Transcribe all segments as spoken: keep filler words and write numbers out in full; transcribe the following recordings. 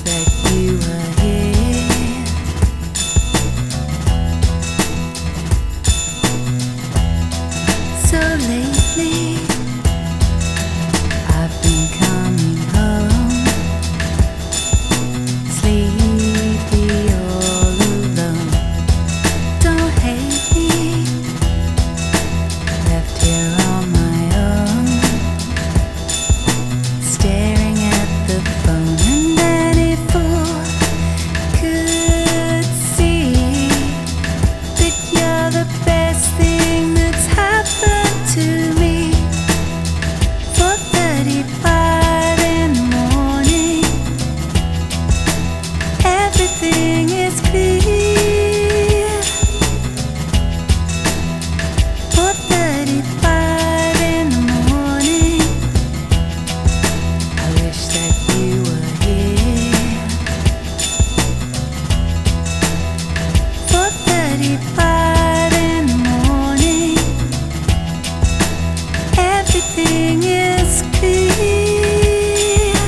that you were here. So lately I've been coming home, sleepy all alone. Don't hate me, left here on my own, staring at the phone. And any fool could see that you're the best thing that's happened to me. four thirty-five in the morning, everything is clear. four thirty-five in the morning, I wish that you were here. four thirty-five in the morning, everything is clear.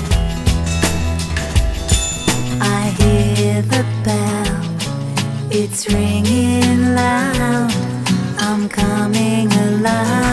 I hear the bell, it's ringing loud. I'm coming alive.